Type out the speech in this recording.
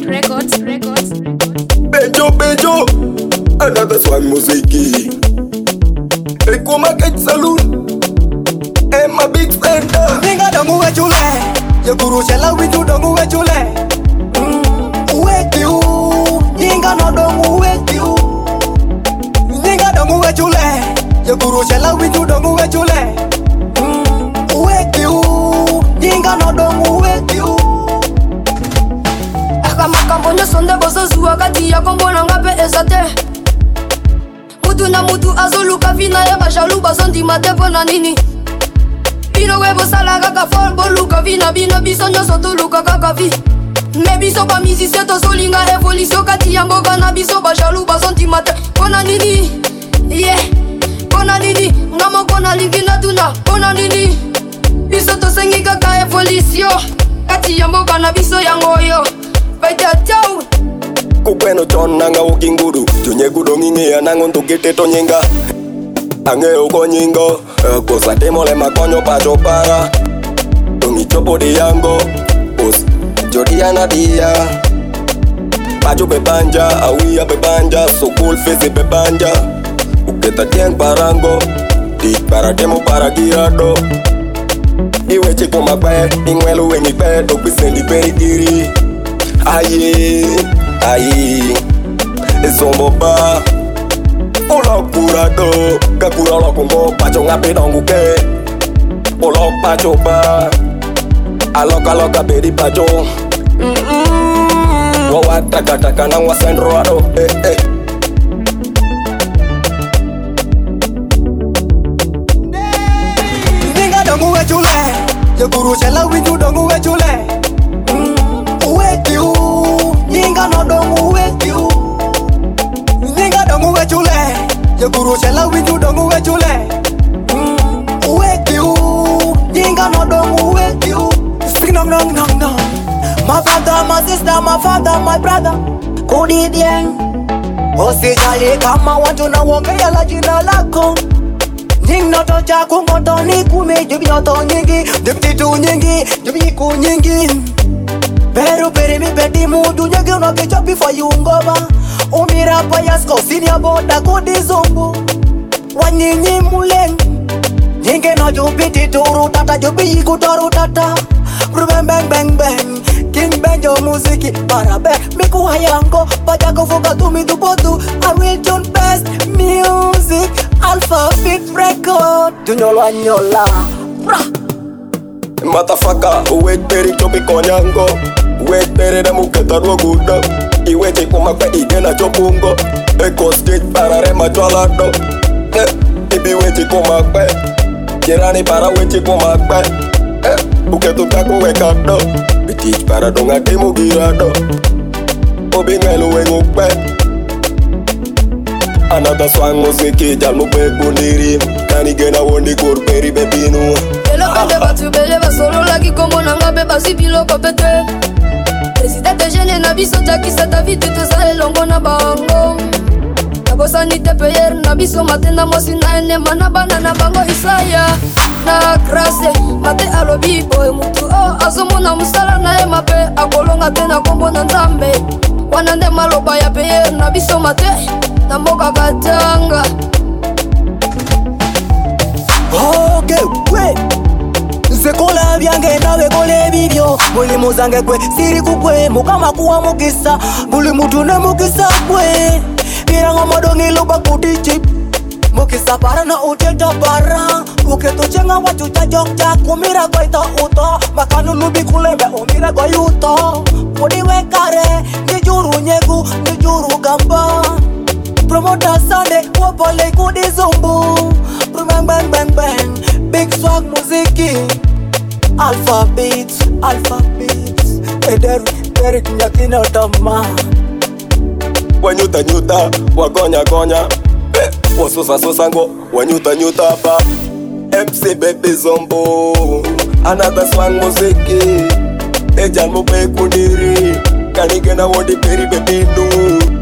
Bejo, another swag musiki. Ekuma Kate Saloon, and my big friend. Ninga dongu we chule, ye guru shela witu dongu we chule. Wekiu, ninga no dongu wekiu. Ninga dongu we chule, ye guru shela witu dongu we chule. Wekiu, ninga no dongu wekiu. Makambo nyosonde boso zuwa kati ya kombo na ngape esate. Mutu na mutu azoluka vina ya bashalu basondi matepo na nini. Bino webo sala kaka fol boluka vina bino biso nyoso tuluka kaka vi. Me biso ba musicien to solinga evolution kati ya mboka na biso bashalu basondi mate. Kona nini, yeah, kona nini. Ngamo kona lingi na tuna, kona nini. Biso to sengi kaka evolution kati ya mboka na biso ya ngoyo. Kukweno chon nanga ukinguru Tunye kudongingi ya nangon tukite to nyinga Ange uko nyingo Kosa temole makonyo pacho para Tungi chopo di yango Us jodia na dia Pacho bebanja Awia bebanja So cool face bebanja Uketa tieng parango Dik para temo para girado Iwe chiko makwe Ingwelu wengi pe Topisendi peri diri Aye, Zombo ba Olo kurado Kakura olo kumbo Pacho ngapi dongu ke Olo pacho ba Aloka bedi pacho Wawa taka na wasendro ado Ninga dongu we chule, ye guru shela witu dongu we chule. Wekiu, ninga no dongu wekiu. Ninga dongu we chule, ye guru shela witu dongu we chule. Wekiu, ninga no dongu wekiu. Sing nong. My father, my sister, my father, my brother. Kodi dieng. Usijali kama watu na wongea la jina lako. Ning no tocha kungoto ni kume jubi yoto nyingi, jubi tu nyingi, jubi ku nyingi. Pero peri mi bedi mudu nyege unakecha before you ngova. Umira pa yasko senior boda kodi zombo. Wanyinyi muleng. Nyinge no jubiti turu tata jubi yiku toru tata. Bang. King Benjo muziki parabe. Miku hayango pajako fuka tumi dubodu. I will tune best music. Alphabet record. Tunyola nyola. Motherfucker, wait peri chopi konyango Wait peri na muketa ruogudo Iwe chiku makwe ide na chopungo Eko stage para rema cholado Ibi we chiku makwe Jirani para we chiku makwe Uketu taku we kado Bitich para donga timu girado Obi ngelu we ngukpe Another swang musiki jal mukwe kundiri Kani gena wondi kur peri bebinu Bende batu bele basolo laki kombo nanga be basi biloko pete. Presida te gene na biso takisa ta vite to sa elongo na bango. Nabosa ni te payer na biso matenda mosi na ene mana bana na bango Isaya. Na krase mate alobi boy mutu azomo na musala na ema pe akolonga te na kombo na nzambe. Wanande maloba ya payer na biso mate na mboka katanga. Okay, wait. Sekola byange nawe kole bibyo. Buli muzange kwe siri kukwe. Mukama kuwa mukisa. Buli mutu ne mukisa kwe. Birango modongi luba kutichip. Mukisa para na uteta para. Uketo chenga wachucha jokja. Kumira kwa ita uto. Makanu lubi kulembe umira kwa yuto. Mudiwe kare. Nijuru nyegu, nijuru gamba. Promoter Sunday, wapole kudi zumbu. Bang. Big swag muziki. Alpha beats. Derek nyakina utama. Wanyuta, wagonya Wasusa ngo, wanyuta pa MC Baby Zombo Another swag muziki Ejal mupe kundiri Kanigena wodi peri bebinu